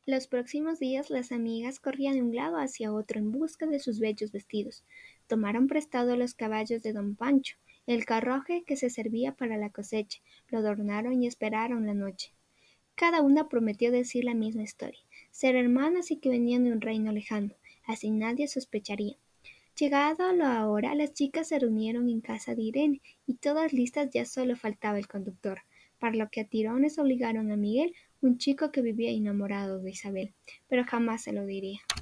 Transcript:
Los próximos días las amigas corrían de un lado hacia otro en busca de sus bellos vestidos. Tomaron prestado los caballos de don Pancho, el carruaje que se servía para la cosecha, lo adornaron y esperaron la noche. Cada una prometió decir la misma historia, ser hermanas y que venían de un reino lejano, así nadie sospecharía. Llegada la hora, las chicas se reunieron en casa de Irene, y todas listas ya solo faltaba el conductor, para lo que a tirones obligaron a Miguel, un chico que vivía enamorado de Isabel, pero jamás se lo diría.